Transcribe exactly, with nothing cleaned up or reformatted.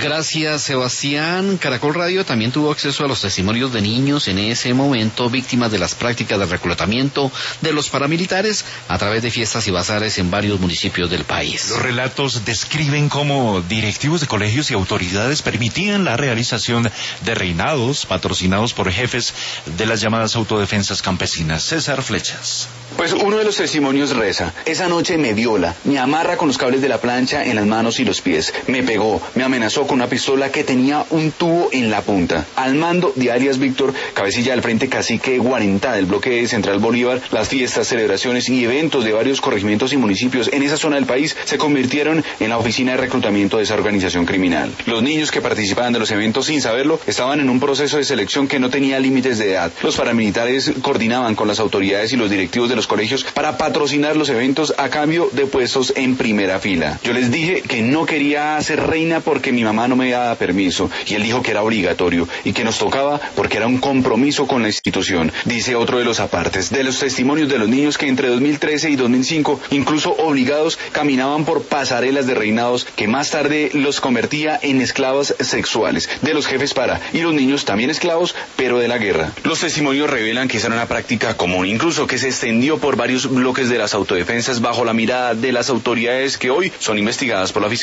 Gracias, Sebastián. Caracol Radio también tuvo acceso a los testimonios de niños en ese momento víctimas de las prácticas de reclutamiento de los paramilitares a través de fiestas y bazares en varios municipios del país. Los relatos describen cómo directivos de colegios y autoridades permitían la realización de reinados patrocinados por jefes de las llamadas autodefensas campesinas. César Flechas. Pues uno de los testimonios reza: esa noche me viola, me amarra con los cables de la plancha en las manos y los pies, me pegó, me amenazó con una pistola que tenía un tubo en la punta. Al mando de alias Víctor, cabecilla del Frente Cacique Guarentá del bloque Central Bolívar, las fiestas, celebraciones y eventos de varios corregimientos y municipios en esa zona del país se convirtieron en la oficina de reclutamiento de esa organización criminal. Los niños que participaban de los eventos sin saberlo estaban en un proceso de selección que no tenía límites de edad. Los paramilitares coordinaban con las autoridades y los directivos de los colegios para patrocinar los eventos a cambio de puestos en primera fila. Yo les dije que no quería ser reina porque mi mamá no me daba permiso, y él dijo que era obligatorio y que nos tocaba porque era un compromiso con la institución. Dice otro de los apartes de los testimonios de los niños que entre dos mil trece y dos mil cinco, incluso obligados, caminaban por pasarelas de reinados que más tarde los convertía en esclavos sexuales de los jefes para, y los niños también esclavos, pero de la guerra. Los testimonios revelan que esa era una práctica común, incluso que se extendió por varios bloques de las autodefensas bajo la mirada de las autoridades que hoy son investigadas por la Fiscalía.